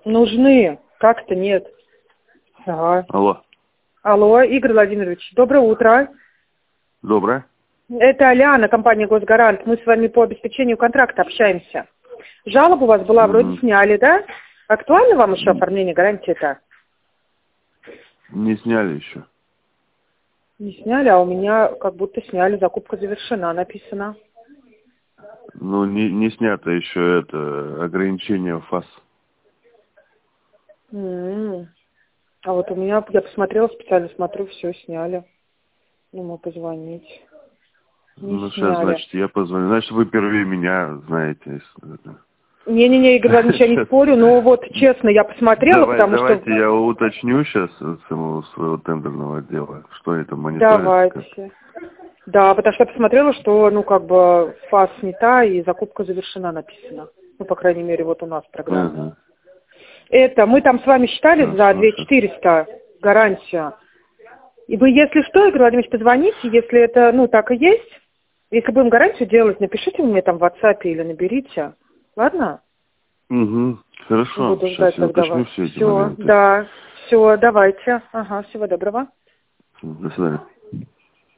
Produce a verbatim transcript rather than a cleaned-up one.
Нужны. Как-то нет. Ага. Алло. Алло, Игорь Владимирович, доброе утро. Доброе. Это Алиана, компания «Госгарант». Мы с вами по обеспечению контракта общаемся. Жалоба у вас была, Угу. вроде сняли, да? Актуально вам еще оформление гарантии-то? Не сняли еще. Не сняли, а у меня как будто сняли. Закупка завершена, написано. Ну, не, не снято еще это ограничение ФАС. М-м. А вот у меня, я посмотрела, специально смотрю, все сняли. Думаю, позвонить. Не Ну, сейчас, сняли. значит, я позвоню. Значит, вы первее меня знаете. если- Не-не-не, Игорь Владимирович, я не спорю, но вот честно, я посмотрела, Давай, потому давайте что... я уточню сейчас самого своего тендерного отдела, что это мониторится. Как. Давайте. Да, потому что я посмотрела, что, ну, как бы, фаз снята и закупка завершена, написано. Ну, по крайней мере, вот у нас в программе. Ага. Это, мы там с вами считали Хорошо, за две хорошо. тысячи четыреста гарантию. И вы, если что, Игорь Владимирович, позвоните, если это, ну, так и есть. Если будем гарантию делать, напишите мне там в WhatsApp или наберите. Ладно? Угу. Хорошо. Буду Сейчас ждать я тогда уточню вас. все эти Все, моменты. да. Все, давайте. Ага, всего доброго. До свидания.